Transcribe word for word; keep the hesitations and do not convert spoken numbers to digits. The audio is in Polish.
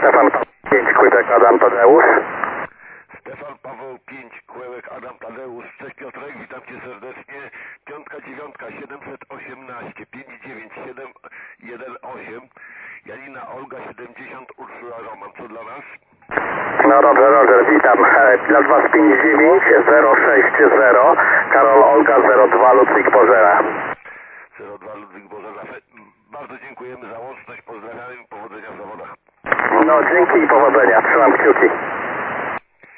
Stefan Paweł pięć, Kłybek, Adam Tadeusz. Stefan Paweł pięć, Kłebek, Adam Tadeusz. Cześć Piotrek, witam Cię serdecznie. Piątka, dziewiątka, siedemset osiemnaście, pięć dziewięć siedem jeden osiem. Janina Olga siedemdziesiąt, Urszula Roman. Co dla nas? No dobrze, Roger, witam. Dla Was pięć dziewięć zero sześć zero, Karol Olga zero dwa, Ludwik Bożena. zero dwa Ludwik Bożena. Bardzo dziękujemy za łączność, pozdrawiamy i powodzenia w zawodach. No dzięki i powodzenia, trzymam kciuki.